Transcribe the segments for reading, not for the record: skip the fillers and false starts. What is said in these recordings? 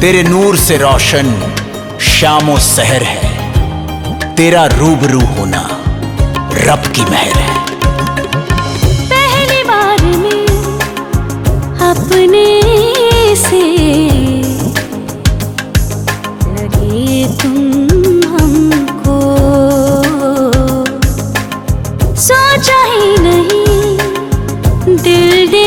तेरे नूर से रोशन शामो सहर है, तेरा रूबरू होना रब की मेहर है। पहली बार में अपने से लगे तुम हमको, सोचा ही नहीं दिल दे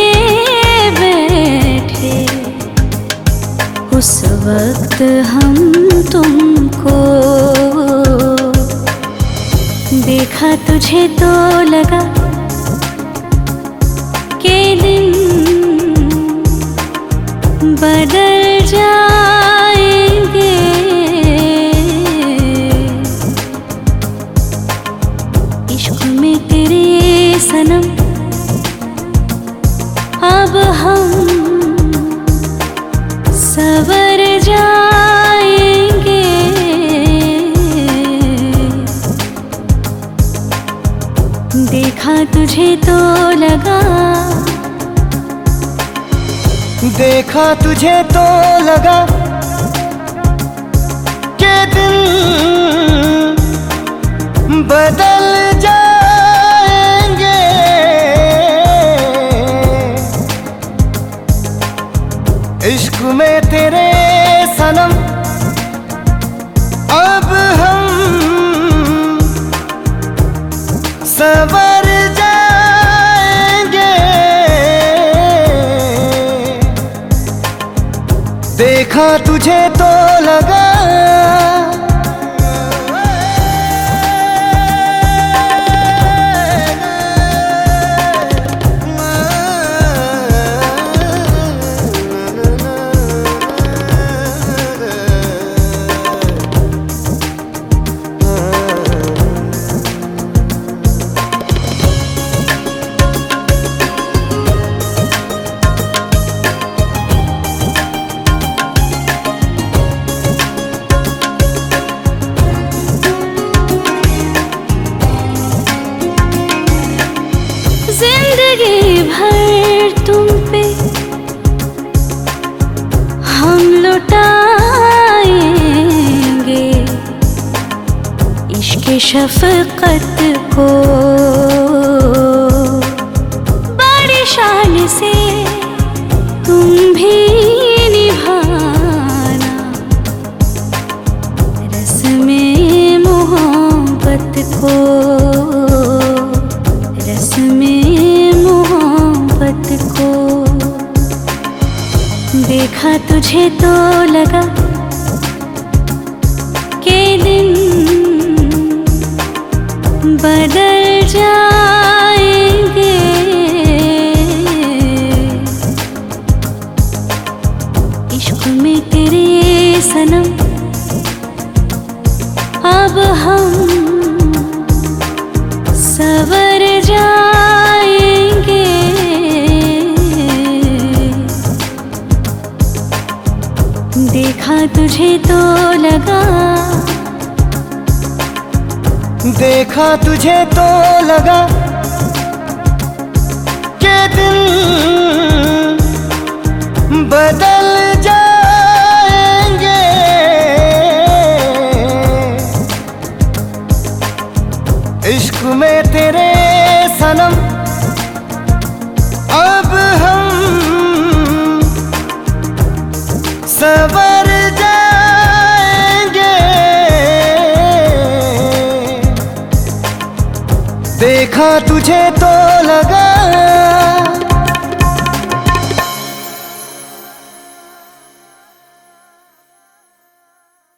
बैठे उस वक्त हम तुमको। देखा तुझे तो लगा के दिन बदल जाएंगे, इश्क में तेरे सनम अब हम सवर जाएंगे। देखा तुझे तो लगा, देखा तुझे तो लगा के दिन बदल जाएंगे, इश्क में तेरे सनम अब हम सवर जाएंगे। देखा तुझे तो लगा जिंदगी भर तुम पे हम लुटाएंगे इश्क शफकत को, बड़ी शान से तुम भी निभाना रस्मे मोहब्बत को, रस्मे मोहब्बत को। देखा तुझे तो लगा के दिन बदल जाएंगे, इश्क में तेरे सनम अब हम सवर जाएंगे। देखा तुझे तो लगा, देखा तुझे तो लगा के दिन बदल जाएंगे, इश्क में तेरे सनम अब हम सवर जाएंगे। देखा तुझे तो लगा